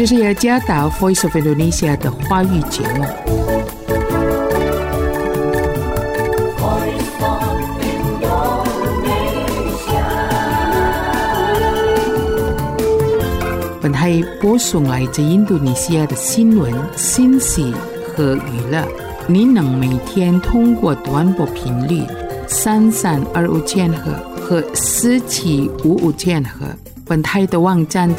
这是雅加达 Voice of Indonesia 的华语节目。本台播送来自印度尼西亚的新闻、信息和娱乐。您能每天通过短波频率3325千赫和4755千赫。本台的网站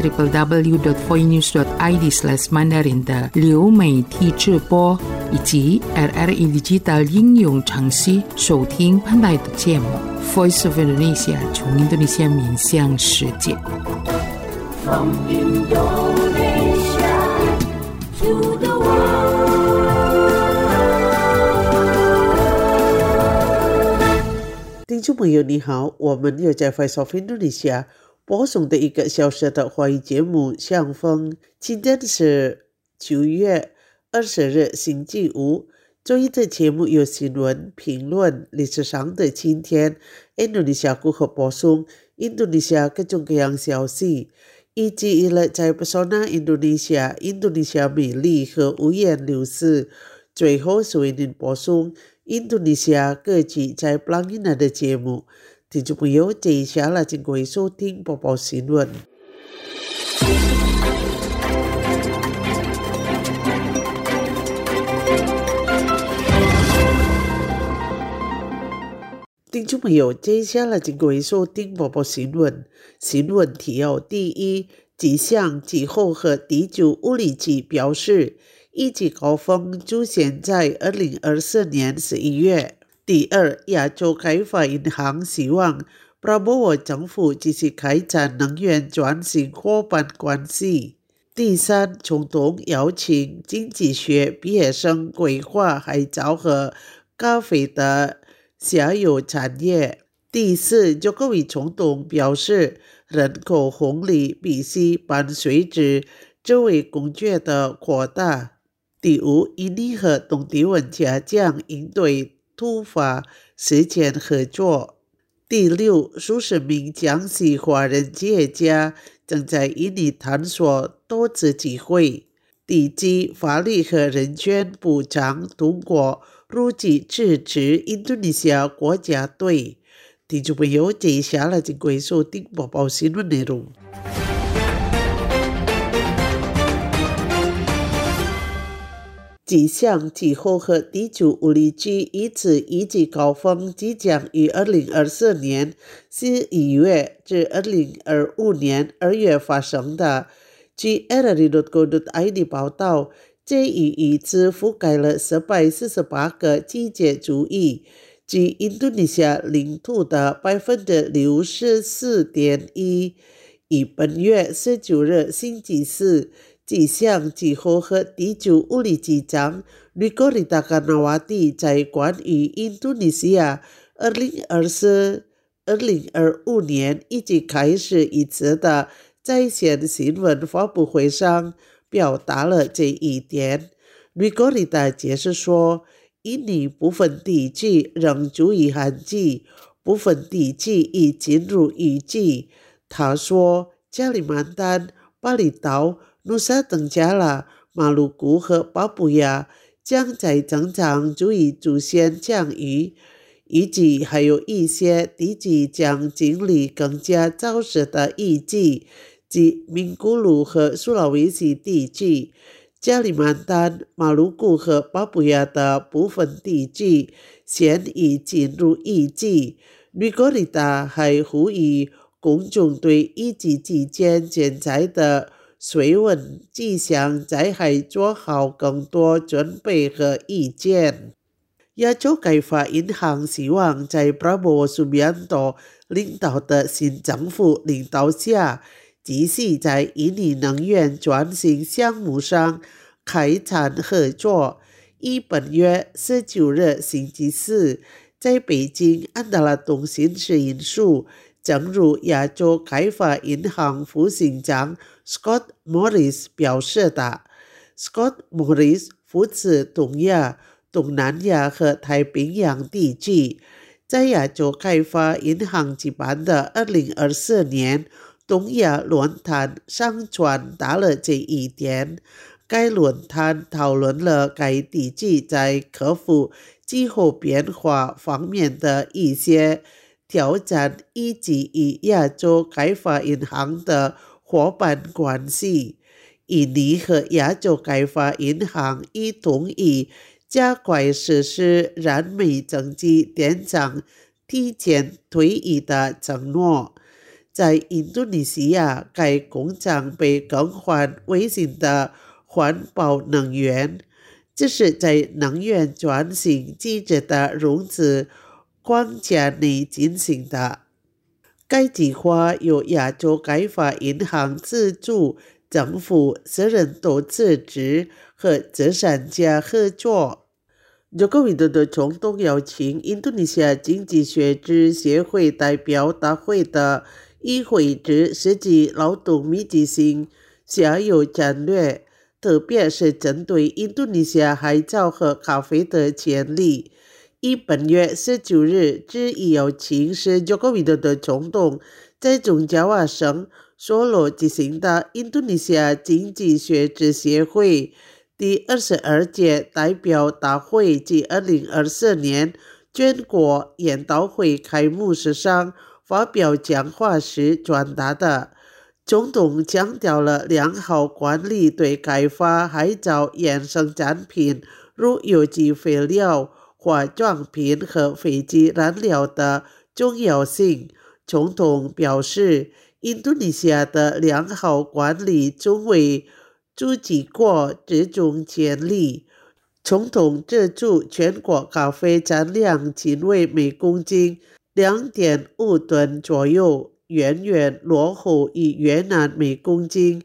www.voinews.id/mandarin 的流媒体直播以及 RRI Digital 应用程序收听本台的节目 Voice of Indonesia 从印度尼西亚面向世界。From Indonesia to the world。 听众朋友你好，我们又在 Voice of Indonesia 播送的1个小时的华语节目相逢。今天是9月20日星期五。这一的节目有新闻、评论、历史上的今天、印度尼西亚如何播送印度尼西亚各种各样消息，以及在 Pesona Indonesia、印度尼西亚美丽和五颜六色。最后是为您播送印度尼西亚各地在 Pelangina 的节目。听众朋友，接下来请各位收听播报新闻。听众朋友，接下来请各位收听播报新闻。新闻提要：第一，气象气候和地球物理局表示，一级高峰出现在2024年11月。第二，亚洲开发银行希望Prabowo政府继续开展能源转型伙伴关系。第三，总统邀请经济学毕业生规划海藻和咖啡的下游产业。第四，各位总统表示，人口红利必须伴随着这位工作的扩大。第五，印尼和东帝汶加强应对突发事件合作。第六，数十名江西华人企业家正在印尼探索投资机会。第七，法律和人权部长通过入籍支持印度尼西亚国家队。听众朋友，接下来请各位收听播报新闻内容。气象气候和地球物理局预测一级高峰即将于2024年11月至2025年2月发生的。据 RRI.co.id 报道，这一预测覆盖了448个季节主义，即印度尼西亚领土的 64.1%。以本月19日星期四，气象气候和地球物理局长Dwiko Rita-Karnawati在关于印度尼西亚2024-2025年一直开始一次的在线新闻发布会上表达了这一点。Dwiko Rita 解释说，印尼部分地区仍处于旱季，部分地区已进入雨季。他说，加里曼丹、巴厘岛、努沙登加拉、马鲁古和巴布亚将在正常注意出现降雨，以及还有一些地区将经历更加潮湿的雨季，即名古鲁和苏拉威西地区。加里曼丹、马鲁古和巴布亚的部分地区现已进入雨季。吕戈里达还呼吁公众对雨季期间现在的水温迹象灾害做好更多准备和意见。亚洲开发银行希望在 Prabowo Subianto 领导的新政府领导下，继续在印尼能源转型项目上开展合作。以本月19日星期四，在北京安达拉通信社引述，正如亚洲开发银行副行长 Scott Morris 表示的。Scott Morris 负责东亚、东南亚和太平洋地区。在亚洲开发银行举办的2024年东亚论坛上传达了这一点。该论坛讨论了该地区在克服气候变化方面的一些挑战，以及与亚洲开发银行的伙伴关系。印尼和亚洲开发银行已同意加快实施燃煤经济电厂提前退役的承诺。在印度尼西亚，该工厂被更换为新的环保能源，这是在能源转型机制的融资框架内进行的。该计划由亚洲开发银行资助，政府、私人投资者和慈善家合作。Joko Widodo 总统邀请印度尼西亚经济学者协会代表大会的议会之实际劳动密集性下游战略，特别是针对印度尼西亚海藻和咖啡的潜力。以本月19日至意邀请是 Joko Widodo 总统在中加瓦省索罗举行的印度尼西亚经济学者协会第22届代表大会及2024年全国研讨会开幕式上发表讲话时传达的。总统强调了良好管理对开发海藻衍生产品，如有机肥料、化妆品和飞机燃料的重要性。总统表示，印度尼西亚的良好管理作为诸几国之中潜力。总统指出，全国咖啡产量仅为每公斤 2.5 吨左右，远远落后于越南每公斤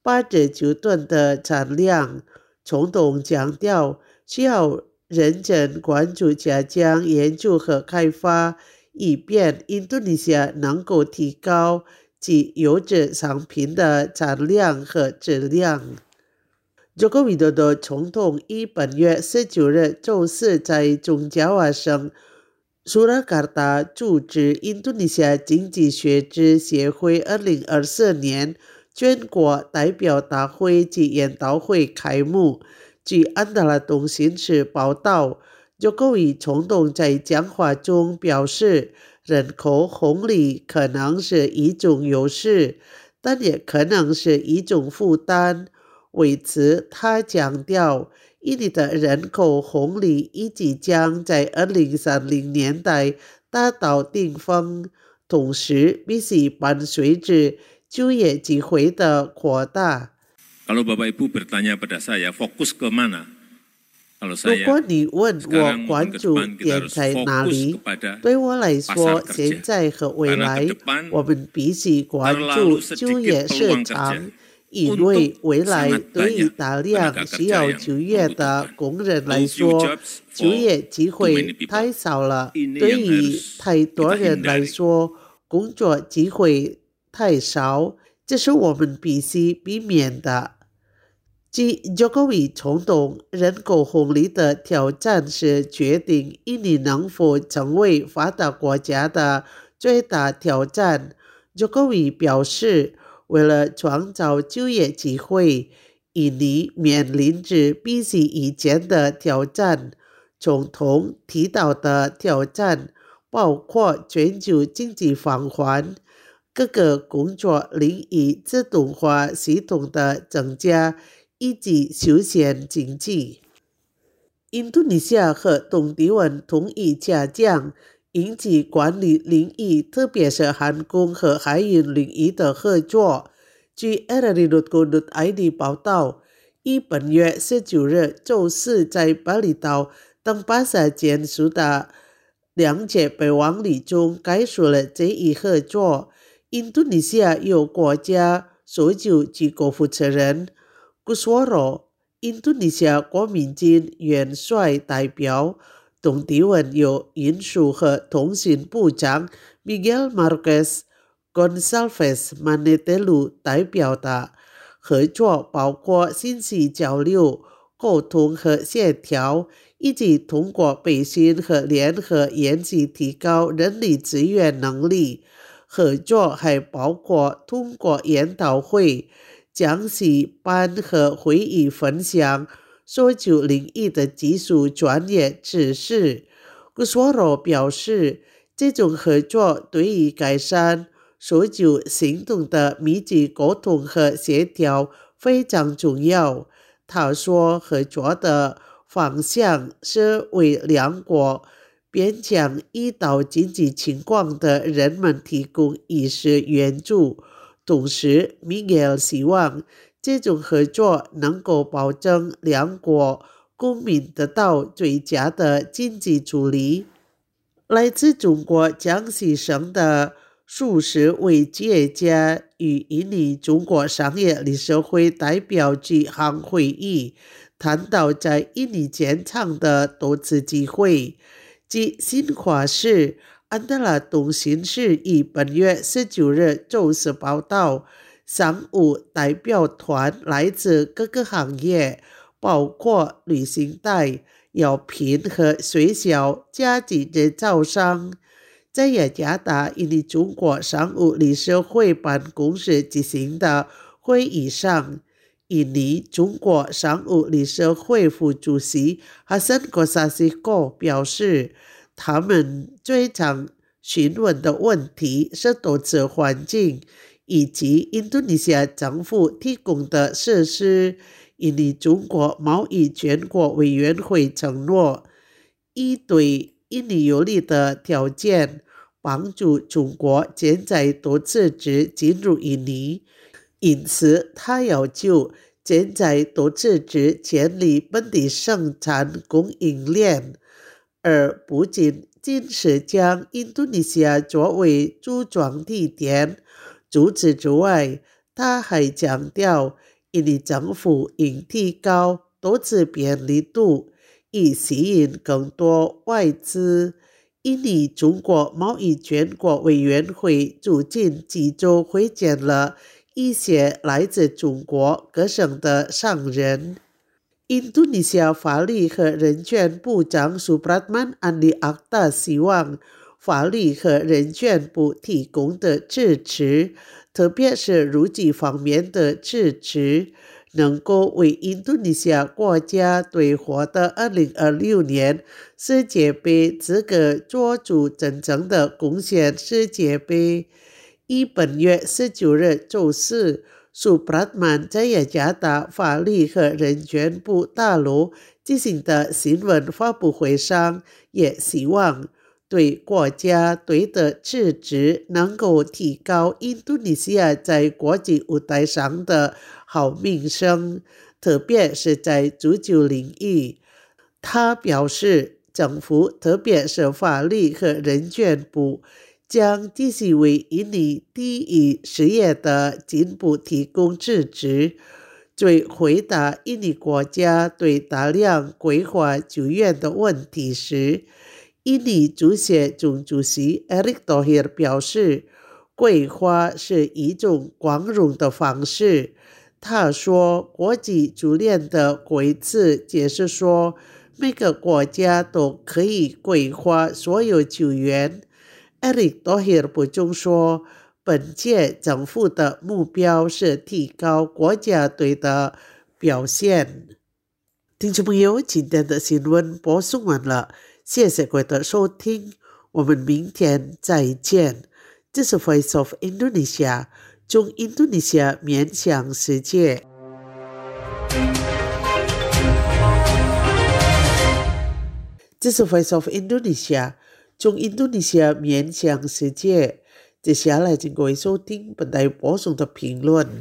89吨的产量。总统强调，需要认真关注加强研究和开发，以便印度尼西亚能够提高其优质商品的产量和质量。Joko Widodo 总统于本月19日周四在中加瓦省苏拉卡达主持印度尼西亚经济学者协会2024年全国代表大会及研讨会开幕。据安达拉通讯社报道，Jokowi 总统在讲话中表示，人口红利可能是一种优势，但也可能是一种负担。为此，他强调，印尼的人口红利预计将在2030年代达到顶峰，同时必须伴随着就业机会的扩大。 Kalau Bapak Ibu bertanya pada saya, fokus ke mana? 如果你问我关注点在哪里，对我来说，现在和未来，我们必须关注就业市场。因为未来对于大量需要就业的工人来说，就业机会太少了；对于太多人来说，工作机会太少，这是我们必须避免的。即 Jokowi 总统人口红利的挑战是决定印尼能否成为发达国家的最大挑战。Jokowi 表示，为了创造就业机会，印尼面临着比起以前的挑战。总统提到的挑战包括全球经济放缓、各个工作领域自动化系统的增加，以及休闲经济。印度尼西亚和东帝汶同意加强应急管理领域，特别是航空和海运领域的合作。据 rri.co.id 报道，于本月19日周四在巴厘岛登巴萨签署的2届备忘录中概述了这一合作。印度尼西亚由国家搜救机构负责人 Kusworo、印度尼西亚国民军元帅代表，东帝汶由运输和通信部长 Miguel Marques Gonçalves Manetelu 代表的合作包括信息交流、沟通和协调，以及通过培训和联合演习提高人力资源能力。 合作还包括通过研讨会、讲习班和会议分享搜救领域的技术专业知识。Kusworo 表示，这种合作对于改善搜救行动的密集沟通和协调非常重要。他说，合作的方向是为两国边疆遇到紧急情况的人们提供医师援助。同时 Miguel 希望这种合作能够保证两国公民得到最佳的经济处理。来自中国江西省的数十位企业家与印尼中国商业理事会代表举行会议，谈到在印尼建厂的投资机会。据新华社安德拉通讯社于本月19日周四报道，商务代表团来自各个行业，包括旅行代、药品和学校、家具制造商。在雅加达印尼中国商务理事会办公室举行的会议上，印尼中国商务理事会副主席Hasan Kosasiko 表示，他们最常询问的问题是投资环境以及印度尼西亚政府提供的设施。印尼中国贸易全国委员会承诺，以对印尼有利的条件帮助中国潜在投资者进入印尼，因此他要求潜在投资者建立本地生产供应链，而不仅是将印度尼西亚作为组装地点。除此之外，他还强调印尼政府应提高投资便利度，以吸引更多外资。印尼中国贸易全国委员会最近几周会见了一些来自中国各省的商人。印度尼西亚法律和人权部长 Supratman Andi Akhtar 希望法律和人权部提供的支持，特别是入籍方面的支持，能够为印度尼西亚国家队获得2026年世界杯资格做出真正的贡献。世界杯于本月19日周四，Supratman 在雅加达法律和人权部大楼进行的新闻发布会上，也希望对国家队的支持能够提高印度尼西亚在国际舞台上的好名声，特别是在足球领域。他表示，政府特别是法律和人权部将继续为印尼第一事业的进步提供支持。在回答印尼国家对大量规划救援的问题时，印尼足协总主席 Erick Thohir 表示，规划是一种光荣的方式。他说，国际足联的规则解释说，每个国家都可以规划所有救援。Erick Thohir 补充说，本届政府的目标是提高国家队的表现。听众朋友，今天的新闻播送完了，谢谢各位的收听，我们明天再见。这是 Voice of Indonesia， 从印度尼西亚面向世界。这是 Voice of Indonesia， 从印度尼西亚面向世界。接下来请各位收听本台播送的评论。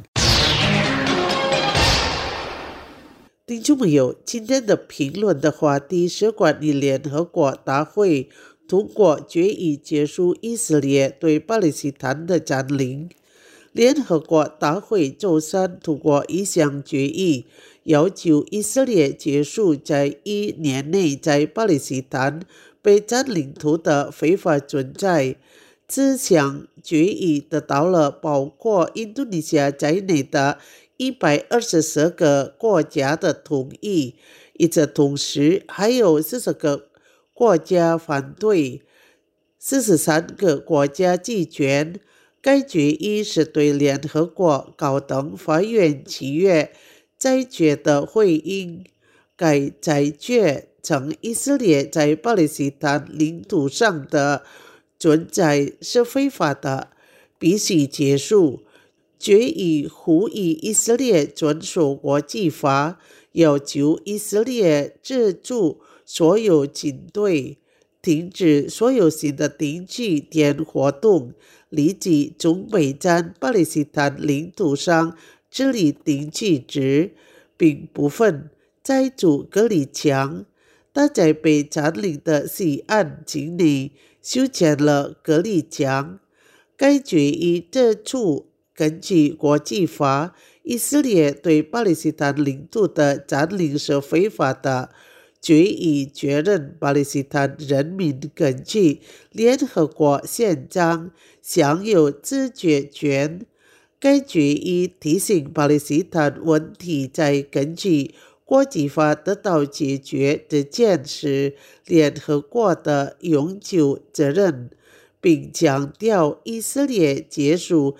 听众朋友，今天的评论的话题是关于联合国大会通过决议结束以色列对巴勒斯坦的占领。联合国大会周三通过一项决议，要求以色列结束在1年内在巴勒斯坦被占领土的非法存在。这项决议得到了包括印度尼西亚在内的124个国家的同意，与此同时还有40个国家反对，43个国家弃权， 该决议是对联合国高等法院7月裁决的回应。该裁决称以色列在巴勒斯坦领土上的存在是非法的，必须结束。决议呼吁以色列遵守国际法，要求以色列止住所有军队，停止所有新的定居点活动，立即中北站巴勒斯坦领土上治理定居制，并部分拆除隔离墙。他在被占领的西岸境内修建了隔离墙。该决议指出，根据国际法，以色列对巴勒斯坦领土的占领是非法的。决议确认巴勒斯坦人民根据联合国宪章享有自决权。该决议提醒巴勒斯坦问题在根据国际法得到解决这件事联合国的永久责任，并强调以色列结束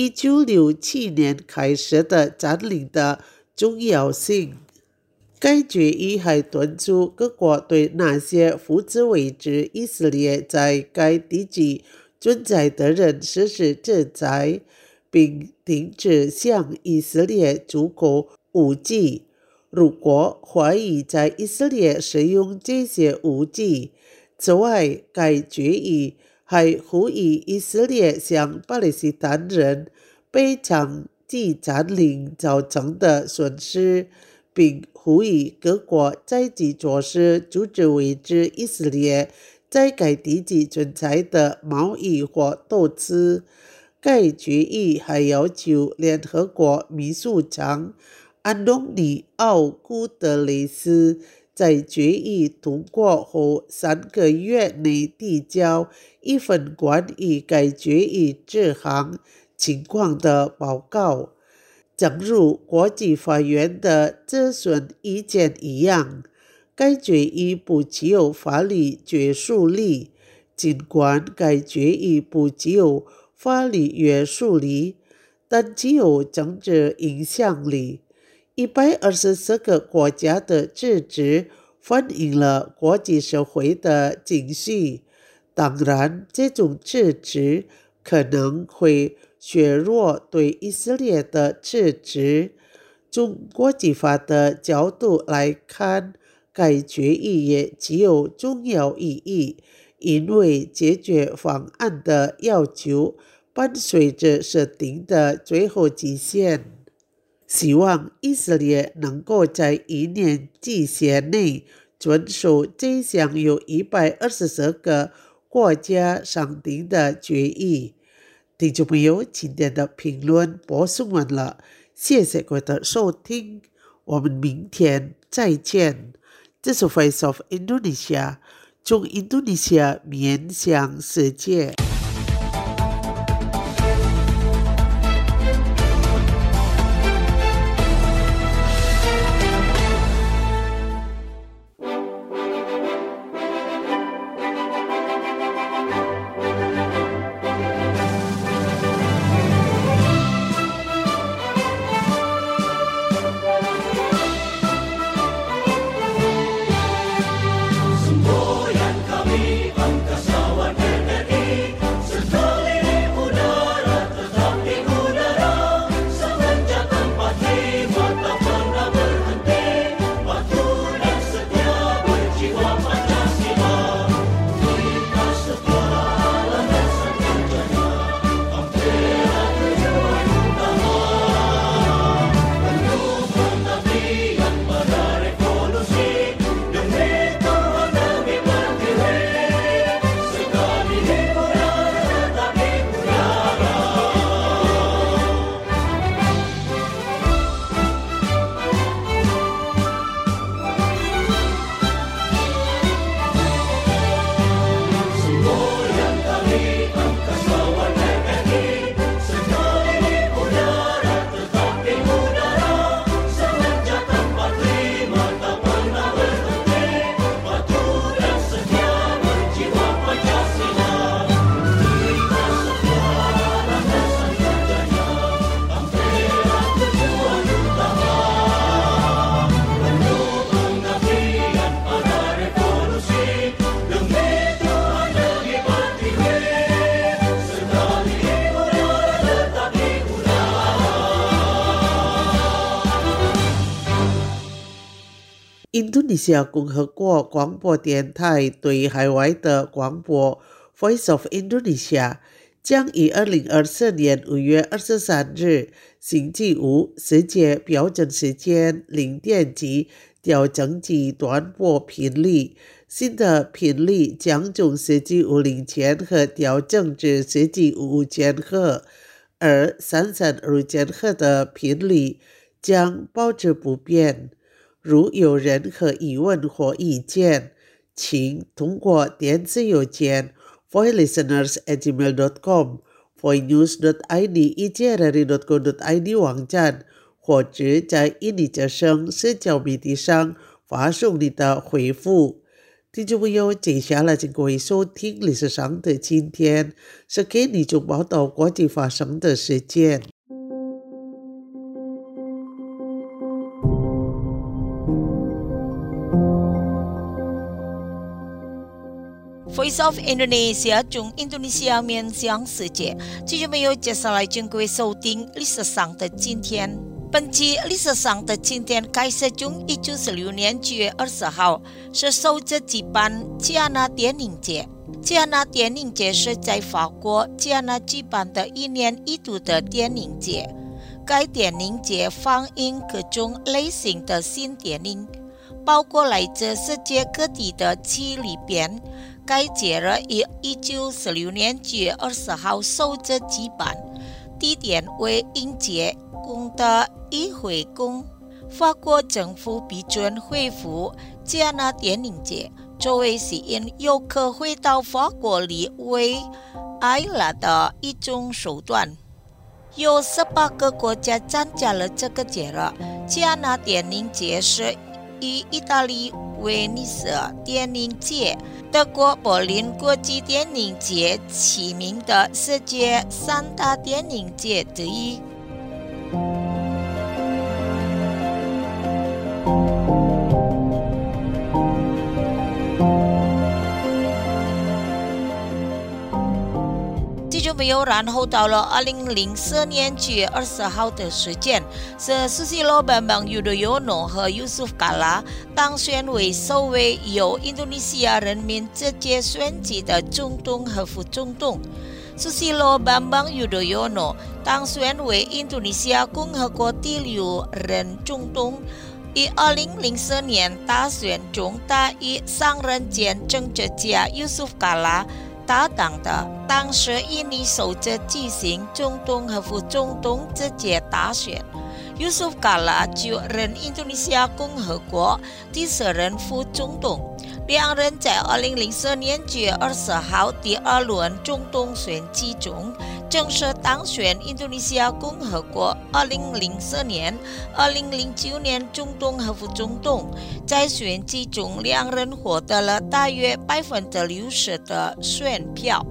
1967年开始的占领的重要性。该决议还敦促各国对那些负责维持以色列在该地区存在的人实施制裁，并停止向以色列出口武器。如果怀疑在以色列使用这些武器。此外，该决议还呼吁以色列向巴勒斯坦人赔偿其占领造成的损失，并呼吁各国积极做事阻止维持以色列在该地区存在的贸易或投资。该决议还要求联合国秘书长安东尼奥·古特雷斯在决议通过后3个月内提交一份关于该决议执行情况的报告。正如国际法院的咨询意见一样，该决议不具有法律约束力。尽管该决议不具有法律约束力，但具有政治影响力。124个国家的支持反映了国际社会的情绪。当然，这种支持可能会削弱对以色列的支持。从国际法的角度来看，该决议也具有重要意义，因为解决方案的要求伴随着设定的最后期限。希望以色列能够在1年期限内遵守这项由124个国家商定的决议。听众朋友，今天的评论播送完了，谢谢各位的收听，我们明天再见。这是 Voice of Indonesia， 从印度尼西亚面向世界。 印度尼西亚共和国广播电台对海外的广播 Voice of Indonesia 将于2024年5月23日星期五世界标准时间0点起调整至短波频率，新的频率将从世纪50千赫调整至世纪55千赫，而332千赫的频率将保持不变。如有任何疑问或意见，请通过电子邮件 voicelisteners@gmail.com voicenews.id 网站，或者在印尼之声社交媒体上发送你的回复。听众朋友，接下来请各位收听历史上的今天，是给你中报道国际发生的事件。 Voice of Indonesia 从印度尼西亚面向世界，继续没有接下来请各位收听历史上的今天。本期历史上的今天开始从1946年9月20号是首次举办吉安娜电影节。吉安娜电影节是在法国吉安娜举办的1年1度的电影节。该电影节放映各种类型的新电影，包括来自世界各地的纪录片。该节日于1946年9月20号首次举办，地点为英杰宫的议会宫。法国政府批准恢复吉安娜电影节，作为吸引游客回到法国里为爱乐的一种手段。有18个国家参加了这个节日。吉安娜电影节是以意大利威尼斯电影节、德国柏林国际电影节齐名的世界3大电影节之一。就没有然后到了2004年9月20号的时间，是Susilo Bambang Yudhoyono和 Yusuf Kala 当选为首位由印度尼西亚人民直接选举的总统和副总统。Susilo Bambang Yudhoyono 当选为印度尼西亚共和国第6任总统。于2004年大选中，他与上任前政治家 Yusuf Kala搭档的，当时印尼首次举行总统和副总统直接大选。Yusuf Kala 就任印度尼西亚共和国第4任副总统。两人在2004年9月20号第2轮总统选举中正式当选印度尼西亚共和国2004年、2009年总统和副总统。在选举中，两人获得了大约60%的选票。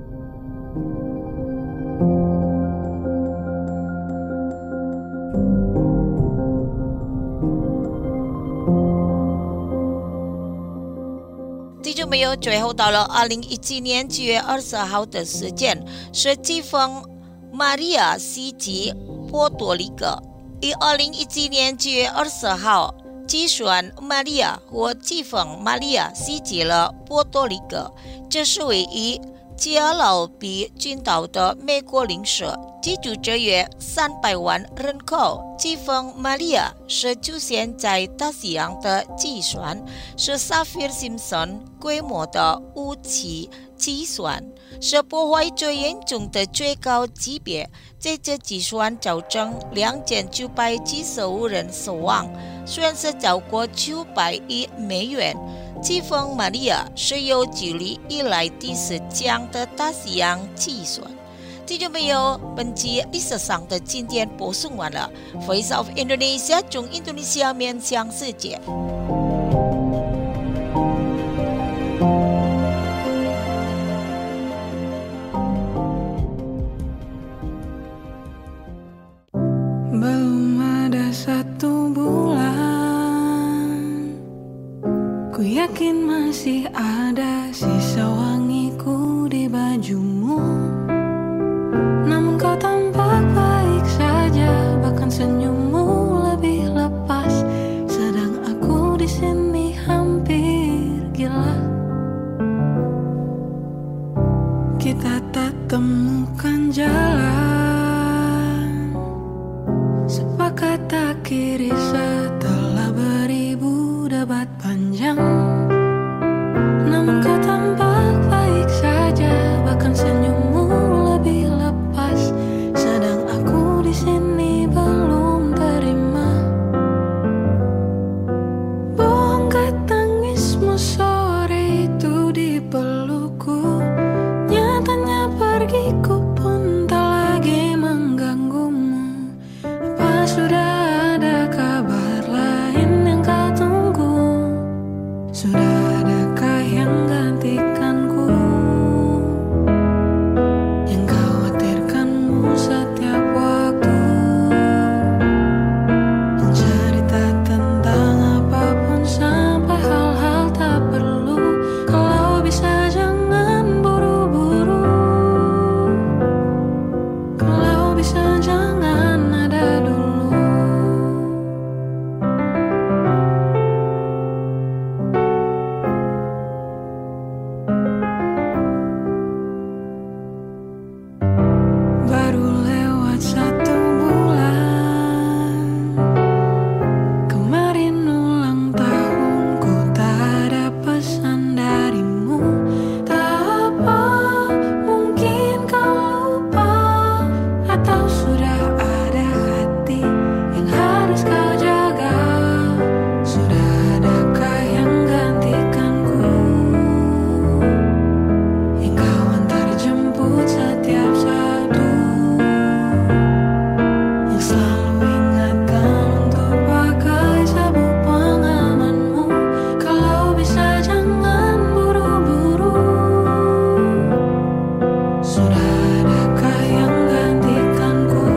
就没有最后到了2017年9月20号的时间，是季风玛利亚袭击波多黎各。于2017年9月20号，计算玛利亚或季风玛利亚袭击了波多黎各，这是位于加勒比群岛的美国领事，居住着约300万人口。季风玛利亚是出现在大西洋的计算，是萨菲尔辛森规模的武器计算，是破坏最严重的最高级别。这次计算造成2995人死亡，损失超过900亿美元。季风玛利亚是有距离以来第4强的大西洋计算。听众朋友，本期历史上的今天播送完了。Voice of Indonesia 从印度尼西亚面向世界。 Belum ada 1 bulan, ku yakin masih ada sisa wangiku di bajumu. Namun kau tampak baik saja, bahkan senyummu lebih lepas. Sedang aku di sini kita tak temukan jalan, sepakat akhiri setelah beribu debat panjang. Namun kau tampak baik saja, bahkan senyummu lebih lepas, sedang aku di sini belum terima. Bohongkah tangismu sore itu di pelukku? Nyatanya pergiku pun tak lagi mengganggumu. Apa sudah ada kabar lain yang kau tunggu? Sudah adakah yang gantikanku? Yang khawatirkanmu setiap waktu, yang cerita tentang apapun sampai hal-hal tak perlu. Kalau bisa jangan buru-buru, kalau bisa jangan ada dulu. Baru lewat 1 bulan, kemarin ulang tahunku, tak ada pesan darimu. Tak apa, mungkin kau lupa, atau sudah ada hati yang harus kau jaga. Sudah adakah yang gantikanku, yang kau antar jemput setiap satu, yang selalu ingatkan untuk pakai sabuk pengamanmu. Kalau bisa jangan buru-buru, sudah adakah yang gantikanku,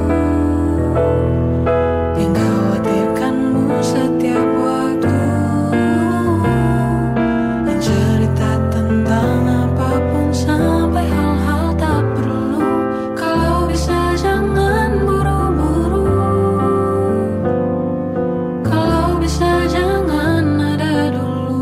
yang khawatirkanmu setiap waktu, yang cerita tentang apapun sampai hal-hal tak perlu. Kalau bisa jangan buru-buru, kalau bisa jangan ada dulu.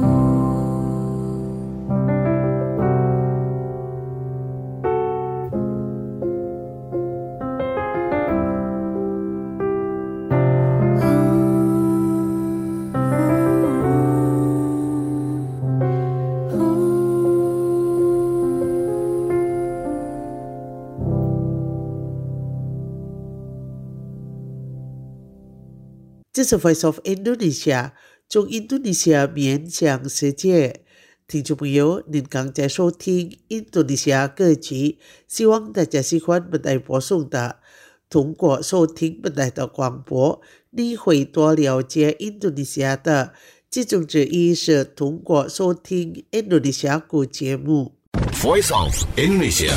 这是 Voice of Indonesia 中印度尼西亚面向世界。听众朋友，您刚在收听印度尼西亚歌曲，希望大家喜欢本台播送的。通过收听本台的广播，你会多了解印度尼西亚的。其中之一是通过收听印度尼西亚古节目。 Voice of Indonesia。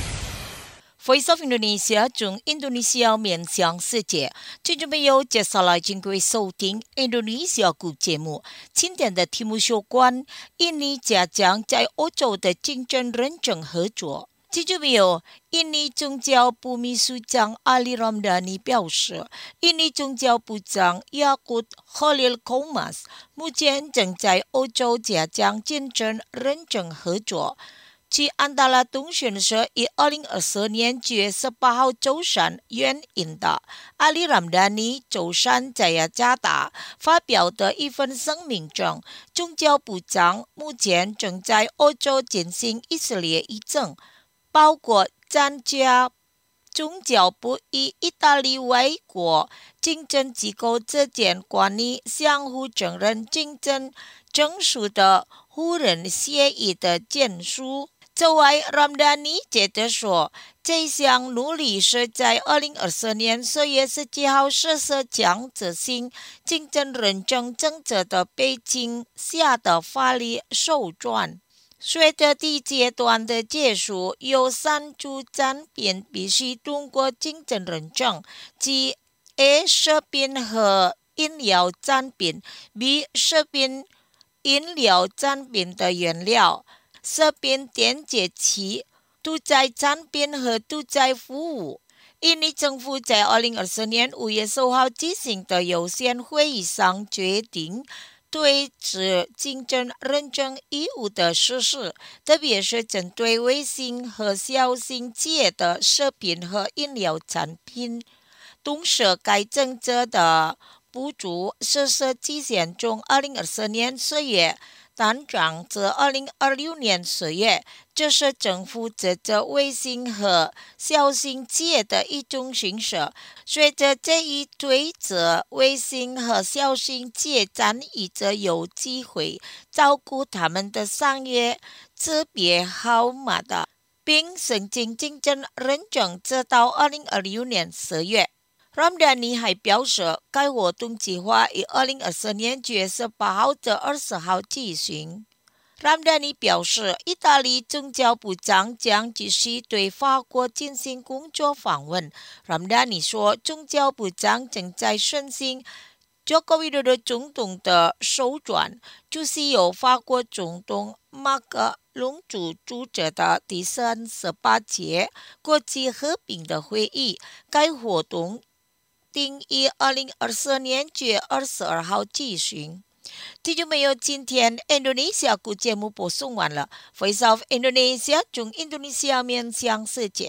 Voice of Indonesia 中印度尼西亚面向世界，听众朋友，接下来请各位收听印度尼西亚古节目。今天的题目有关印尼加强在欧洲的竞争认证合作。听众朋友，印尼宗教部秘书长阿里拉姆达尼表示，印尼宗教部长雅古特·哈里尔·科马斯目前正在欧洲加强竞争认证合作。其安达拉通讯社以2024年9月18号周三援引的阿里拉姆达尼周三在雅加达发表的一份声明中，宗教部长目前正在欧洲进行一系列议政，包括参加宗教部与意大利为国竞争机构之间关于相互承认竞争证书的互认协议的签署。此外，拉姆达尼接着说，这项努力是在2024年4月17号实施将执行竞争认证政策的背景下的法律手段。随着第一阶段的结束，有3株产品必须通过竞争认证，即 A 食品和饮料产品 B 食品饮料产品的原料食品电解器、屠宰产品和屠宰服务。印尼政府在2024年5月10号举行的有限会议上决定， 对只竞争认证义务的实施，特别是针对微型和小型企业的食品和饮料产品。同时，该政策的补助实施期限从2024年4月延长至2026年4月，这是政府支持微型和小型企业的一种形式。随着这一推着微型和小型企业参与者有机会照顾他们的商业识别号码的，并申请竞争认证，直到2026年4月。Ramdhani 还表示，该活动计划于2024年9月18号至20号举行。Ramdhani 表示，意大利宗教部长将继续对法国进行工作访问。Ramdhani 说，宗教部长正在顺应Joko Widodo 总统的手转，就是由法国总统马克龙主持的第38届国际和平的会议。该活动定于2024年9月22号举行。听众朋友，今天 Indonesia 故节目播送完了。Voice of Indonesia 从印度尼西亚面向世界。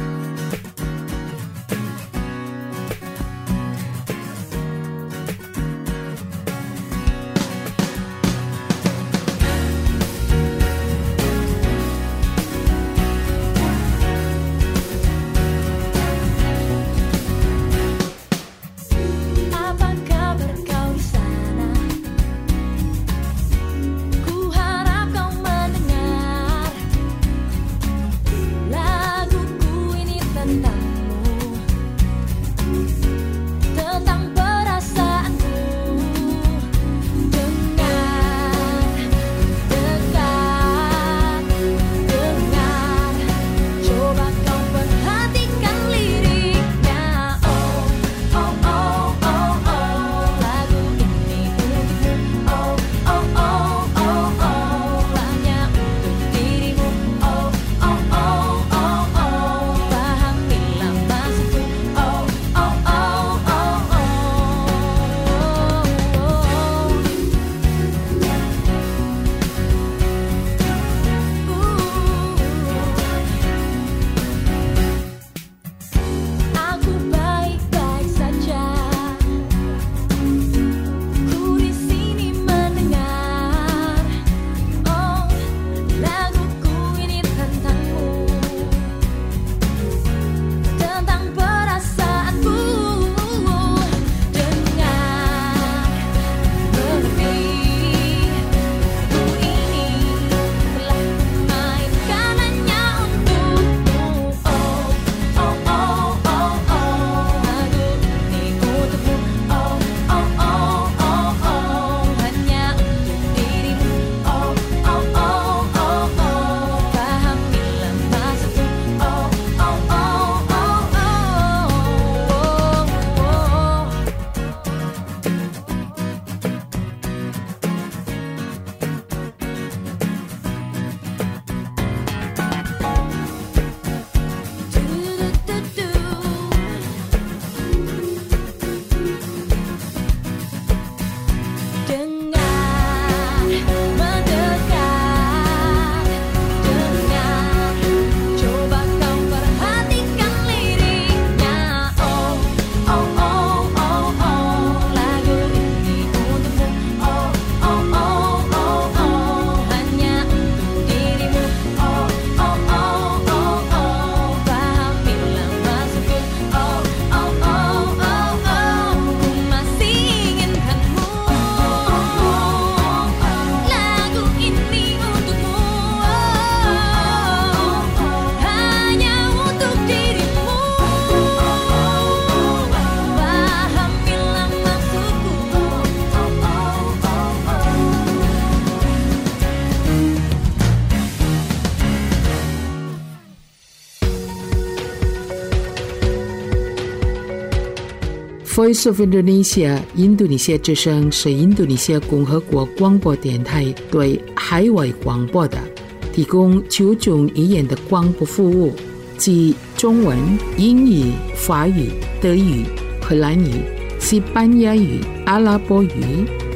Voice of Indonesia 印度尼西亚之声是印度尼西亚共和国广播电台对海外广播的，提供9种语言的广播服务，即中文、英语、法语、德语、荷兰语、西班牙语、阿拉伯语、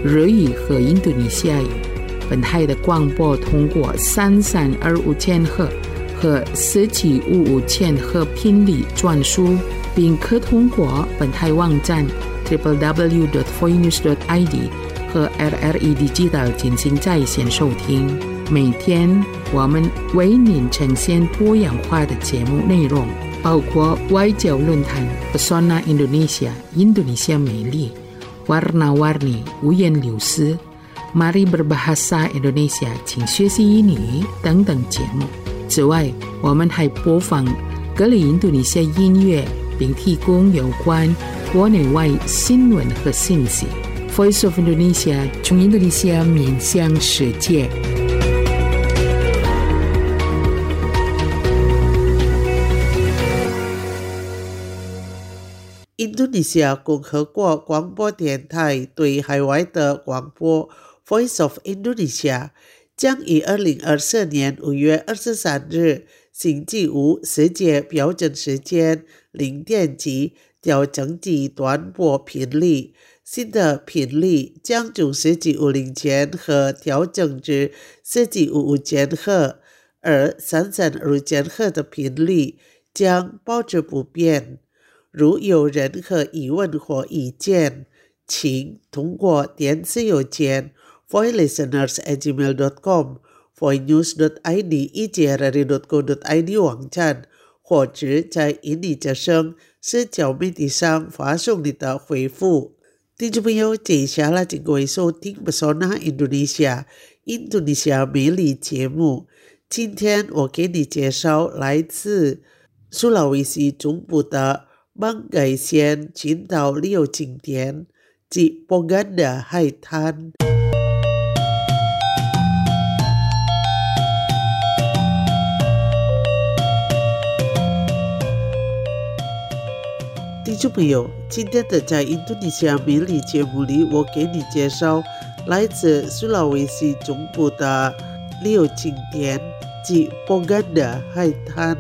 日语和印度尼西亚语。本台的广播通过3325千赫和1755千赫频率转输，并可通过本台网站 www.foinews.id 和 RRE Digital 进行在线收听。每天我们为您呈现多样化的节目内容，包括外交论坛 Pesona Indonesia 印度尼西亚美丽 Warna-Warni 五颜六色 Mari Berbahasa Indonesia 请学习英语等等节目。此外，我们还播放各类印度尼西亚音乐，并提供有关国内外新闻和信息。Voice of Indonesia 从印度尼西亚面向世界。 印度尼西亚共和国广播电台对海外的广播 Voice of Indonesia 将于2024年5月23日星期五世界标准时间0点起调整至短波频率。新的频率将从1750千赫调整至1755千赫，而332千赫的频率将保持不变。如有任何疑问或意见，请通过电子邮件 voicelisteners@gmail.com voinews.id 以及 rri.co.id 网站，或者在印尼之声社交媒体上发送你的回复。听众朋友，接下来请各位收听 Pesona Indonesia 印度尼西亚美丽节目。今天我给你介绍来自苏拉威西中部的邦盖县群岛旅游景点及Boganda海滩。听众朋友，今天的在印度尼西亚美丽节目里，我给你介绍来自苏拉威西中部的旅游景点及Boganda海滩。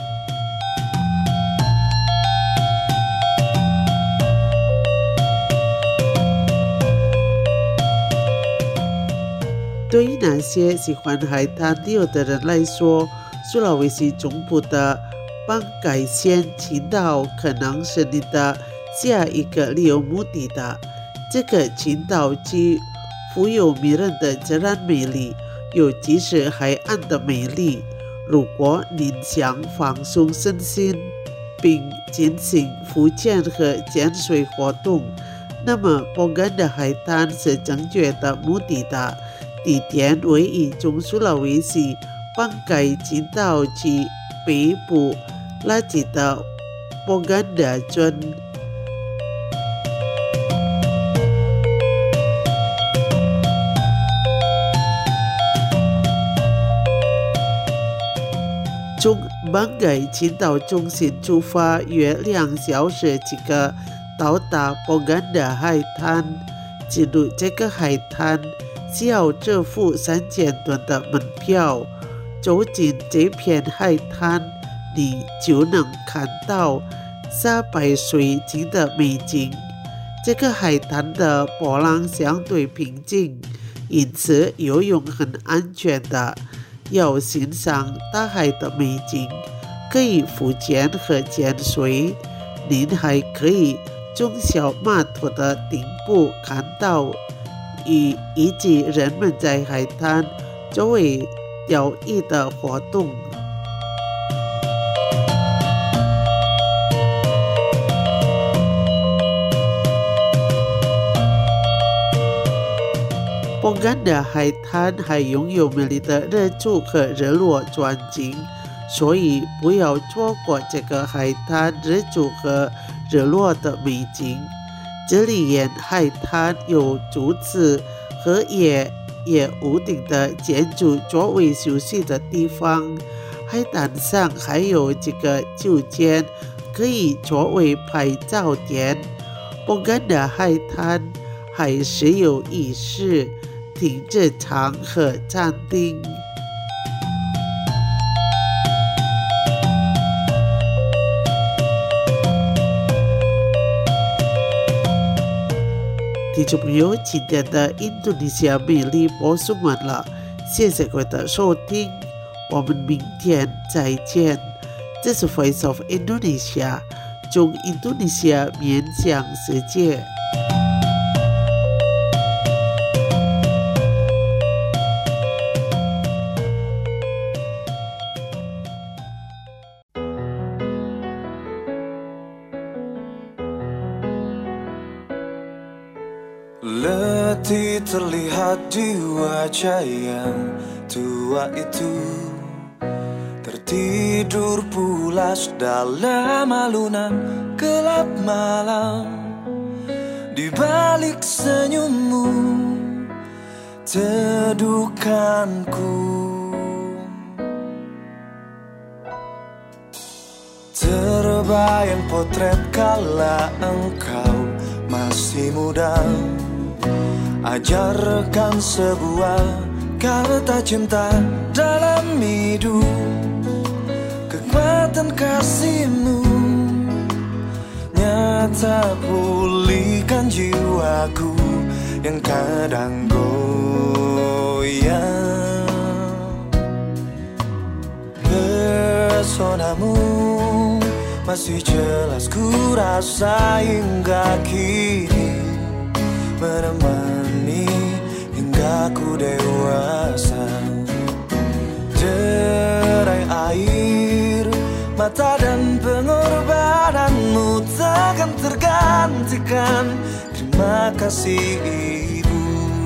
对于那些喜欢海滩旅游的人来说，苏拉威西中部的邦盖县群岛可能是你的下一个旅游目的地。这个群岛既富有迷人的自然美丽，又既是海岸的美丽。如果您想放松身心，并进行浮潜和潜水活动，那么Boganda海滩是正确的目的地。地点位于中苏拉威西邦盖群岛及北部拉吉的Boganda镇。从邦盖群岛中心出发，约2小时即可到达Boganda海滩。进入这个海滩需要支付3000盾的门票。走进这片海滩，你就能看到沙白水晶的美景。这个海滩的波浪相对平静，因此游泳很安全的。要欣赏大海的美景，可以浮潜和潜水。您还可以从小码头的顶部看到以及人们在海滩周围钓鱼的活动。Boganda海滩还拥有美丽的日出和日落转景，所以不要错过这个海滩日出和日落的美景。这里沿海滩有竹子和野屋顶的建筑作为休息的地方，海滩上还有几个酒店可以作为拍照点。Boganda海滩还设有夜市、停车场和餐厅。 听众朋友，今天的印度尼西亚美丽播送完了，谢谢各位的收听，我们明天再见。这是 Voice of Indonesia， 中印度尼西亚面向世界。 Letih terlihat di wajah yang tua itu, tertidur pulas dalam alunan gelap malam. Di balik senyummu, teduhkanku. Terbayang potret kala engkau masih muda, ajarkan sebuah kata cinta dalam hidup. Kekuatan kasihmu nyata pulihkan jiwaku yang kadang goyang. Pesonamu masih jelas ku rasa hingga kini, menemani hingga ku dewasa. Derai air mata dan pengorbananmu takkan tergantikan. Terima kasih Ibu.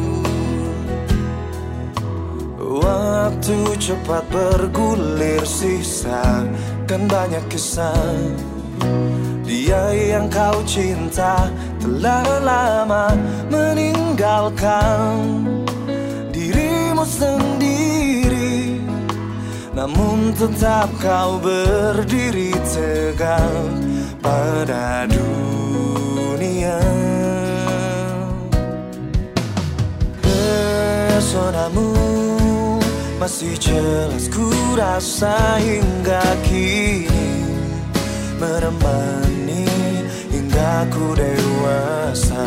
Waktu cepat bergulir, sisakan banyak kisah. Dia yang kau cinta telah lama meninggalkan dirimu sendiri, namun tetap kau berdiri tegak pada dunia. Pesonamu masih jelas ku rasa hingga kini, menemani hingga ku dewasa.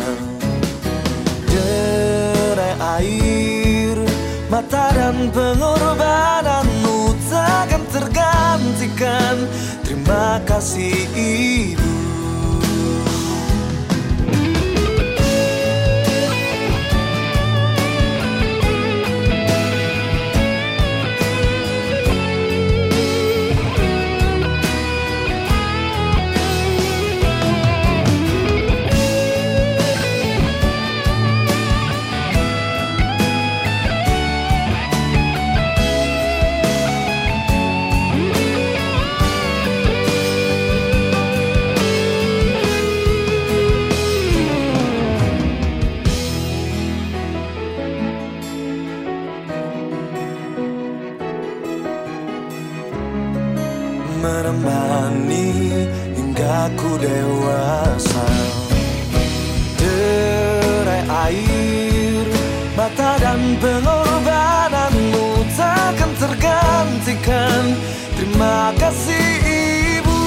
Derai air mata dan pengorbananmu takkan tergantikan. Terima kasih Ibu. Menemani hingga ku dewasa. Derai air mata dan pengorbananmu takkan tergantikan. Terima kasih Ibu.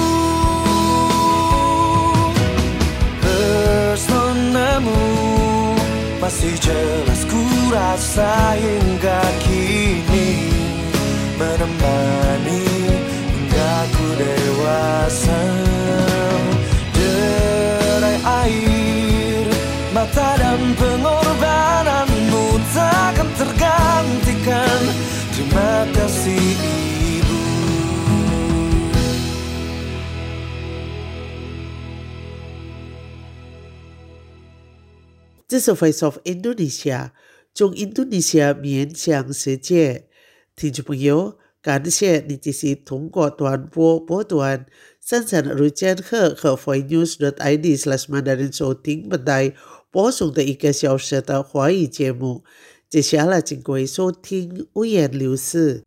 Pesonamu masih jelas ku rasa hingga kini, menemani aku dewasa. Derai air mata dan pengorbananmu takkan tergantikan. Terima kasih Ibu. This is Voice of Indonesia， 中印度尼西亚面向世界。听众朋友，感谢你继续通过短波波段33赫和 voinews.id/Mandarin 收听本台播送的1个小时的华语节目。接下来请各位收听五言六事。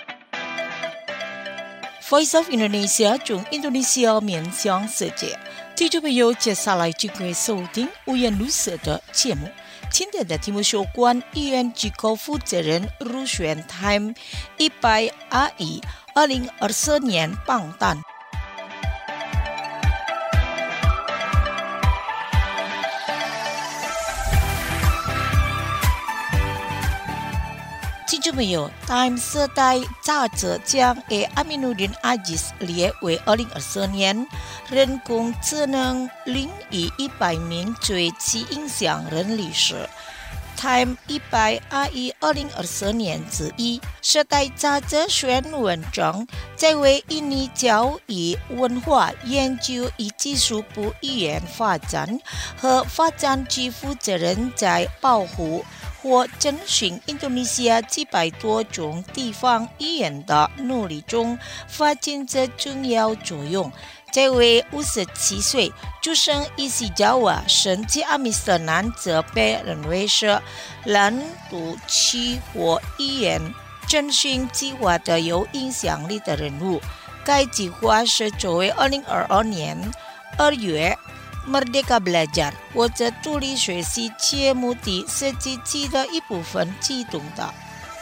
Voice of Indonesia 中印度尼西亚面向世界。 听众朋友，接下来就可以收听五颜六色的节目。今天的题目有关医院机构负责人入选 Time 100 AI 2024年榜单。听众朋友 ，Time 时代杂志将 Aminuddin Aziz 列为2024年人工智能领域100名最具影响人历史。Time 100 AI 2024年之一，时代杂志选文章，在为印尼教育文化研究与技术部语言发展和发展局负责人在保护或征询印度尼西亚700多种地方语言的努力中发挥着重要作用。这位57岁出生于西爪哇省吉阿米斯的男子被认为是蓝度区或语言征询计划的有影响力的人物。该计划是作为2022年2月Merdeka Belajar 或者独立学习节目的设计机的一部分启动的。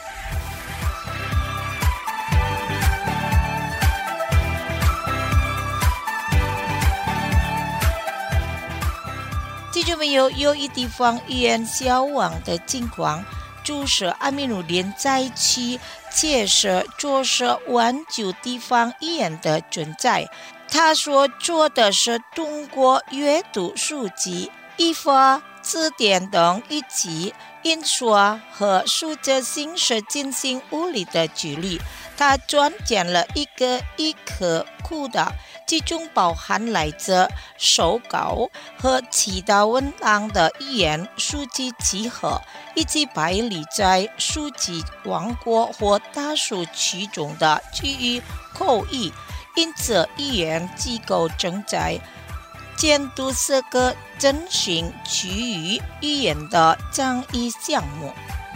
听众朋友，由于地方语言消亡的情况，注释阿米努丁再次解释就是挽救地方语言的存在。他所做的是通过阅读书籍、语法、字典等以及印刷和数字形式进行物理的举例。他创建了一个语科库的，其中包含来自手稿和其他文档的语言书籍集合，以及摆列在书籍王国或大数区中的区域口语。因此，语言机构正在监督这个征询区域语言的倡议项目。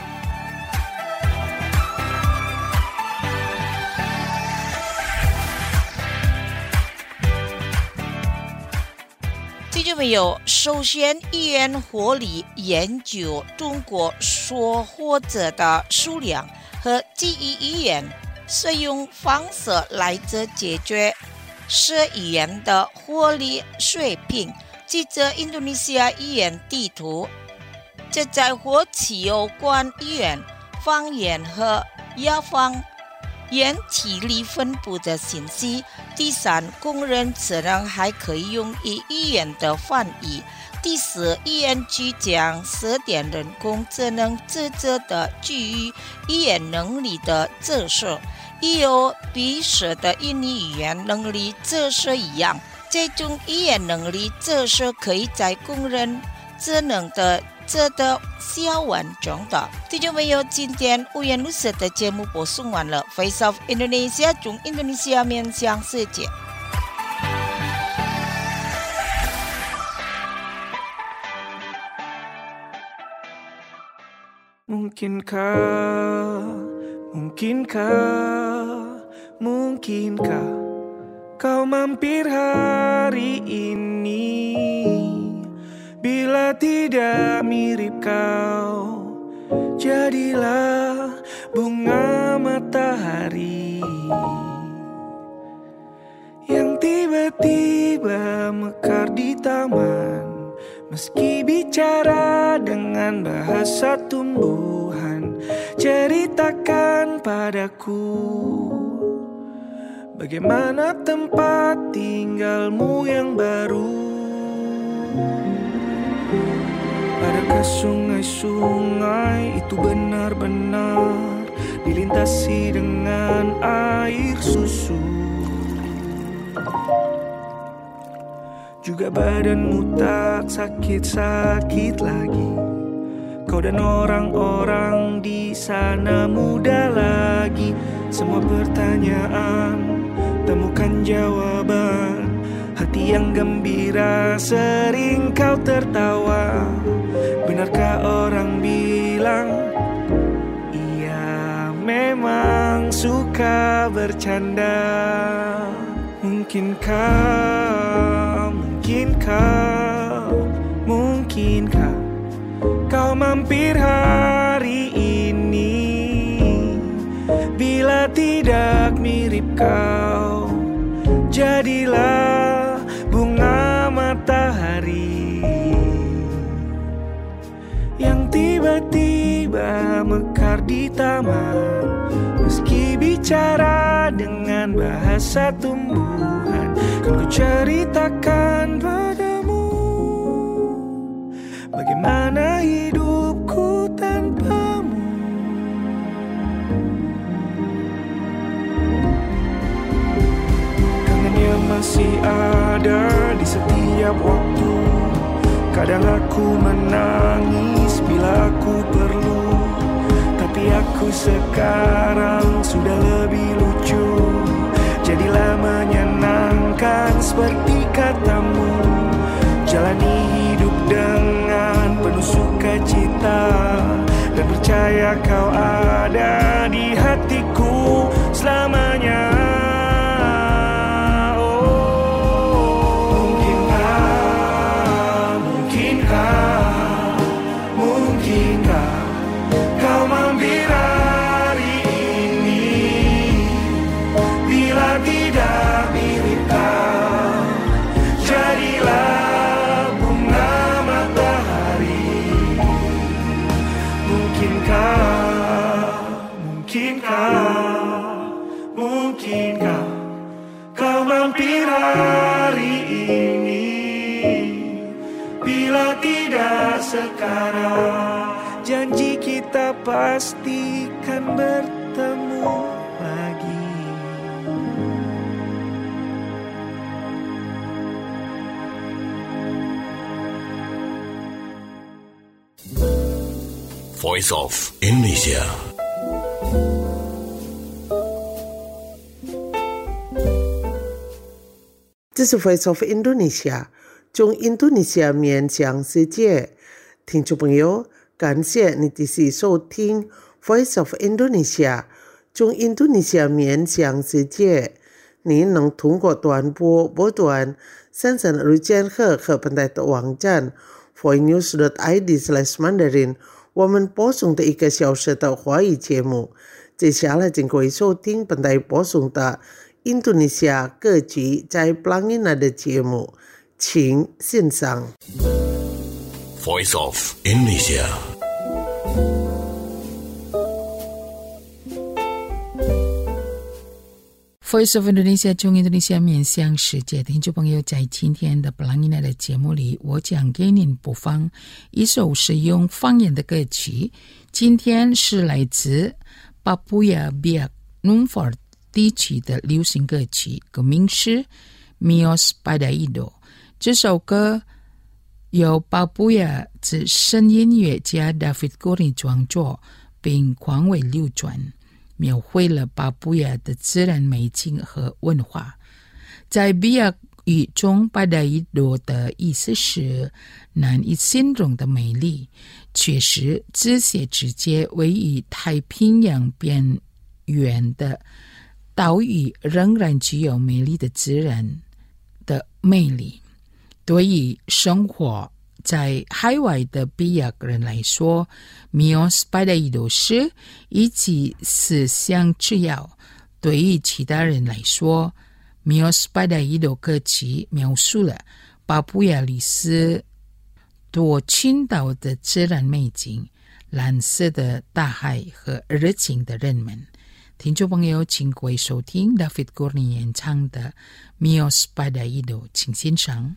听众朋友，首先语言活力研究通过说话者的数量和记忆语言使用方式来解决使语言的活力水平。记者印度尼西亚语言地图，这在获取有关语言、方言和亚方言体力分布的信息。第三，工人智能还可以用于语言的翻译。第四，语言局将设点人工智能职责的基于语言能力的测试，也有比使的印尼语言能力测试一样。这种语言能力测试可以在工人智能的这的小完中的。听众朋友，今天五颜六色的节目播送完了。Face of Indonesia 从印度尼西亚面向世界。 Mungkinkah kau mampir hari ini? Bila tidak mirip kau, jadilah bunga matahari yang tiba-tiba mekar di taman. Meski bicara dengan bahasa tumbuhan, ceritakan padaku bagaimana tempat tinggalmu yang baru. Adakah sungai-sungai itu benar-benar dilintasi dengan air susu? Juga badanmu tak sakit-sakit lagi. Kau dan orang-orang di sana muda lagi. Semua pertanyaan temukan jawaban. Hati yang gembira sering kau tertawa. Benarkah orang bilang ia memang suka bercanda? Mungkinkah Mungkinkah kau mampir hari ini? Bila tidak mirip kau, jadilah bunga matahari yang tiba-tiba mekar di taman. Meski bicara dengan bahasa tumbuhan, kan ku ceritakan padamu bagaimana hidupku tanpamu. Kangennya masih ada di setiap waktu. Kadang aku menangis bila aku perlu, tapi aku sekarang sudah lebih lucu. Jadilah menyenangkan seperti katamu. Jalani hidup dengan penuh sukacita, dan percaya kau ada di hatiku selamanya. Mungkinkah kau mampir hari ini? Bila tidak sekarang, janji kita pastikan bertemu lagi. Voice of Indonesia. 这是 Voice of Indonesia， 从印度尼西亚面向世界。听众朋友，感谢你继续收听 Voice of Indonesia， 从印度尼西亚面向世界。你能通过短波波段33日间赫和本台的网站 voinews.id/mandarin 我们播送的1个小时的华语节目。接下来请各位收听本台播送的印度尼西亚各局在 Pelangina 的节目，请欣赏。 Voice of Indonesia. Voice of Indonesia 从印度尼西亚面向世界，听众朋友，在今天的 Pelangina 的节目里，我将给您播放一首是用方言的歌曲。今天是来自巴布亚比亚努法地区的流行歌曲，歌名是 Mios Pada Ido。 这首歌由巴布亚之声音乐家 David Gurney 创作并广为流传，描绘了巴布亚的自然美景和文化。在比亚语中 Pada Ido 的意思是难以形容的美丽，确实这些直接位于太平洋边缘的岛屿仍然具有美丽的自然的魅力。对于生活在海外的比亚人来说， Mios Pada Ido 是一剂思想之药。对于其他人来说， Mios Pada Ido 歌曲描述了巴布亚里斯多群岛的自然美景，蓝色的大海和热情的人们。听众朋友，请各位收听 David Gurney 演唱的 Mios Pada Ido， 请欣赏。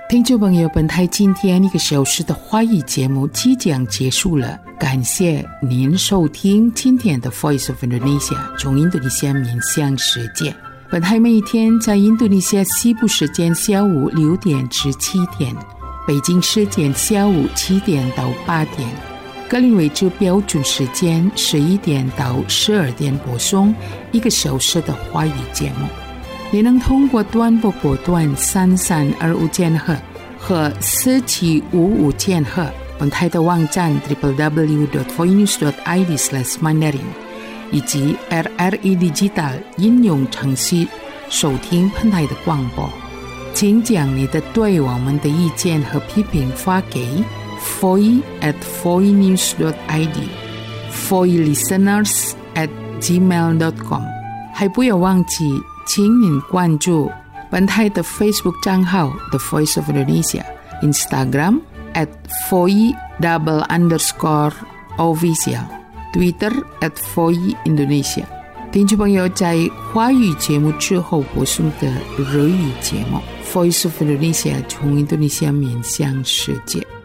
听众朋友，本台今天1个小时的华语节目即将结束了，感谢您收听今天的 Voice of Indonesia 从印度尼西亚面向世界。本台每天在印度尼西亚西部时间下午6点至7点，北京时间下午7点到8点，格林威治标准时间11点到12点播送1个小时的华语节目。你能通过短波波段3325千赫和4755千赫，本台的网站 www.voinews.id/mandarin 以及 RRI Digital 应用程序收听本台的广播。请将你的对我们的意见和批评发给 foi@voinews.id foilisteners@gmail.com。 还不要忘记请您关注本台的 Facebook 账号 The Voice of Indonesia， Instagram @foi_official， Twitter @foiindonesia。 听众朋友，在华语节目之后播送的日语节目 Voice of Indonesia 从印度尼西亚面向世界。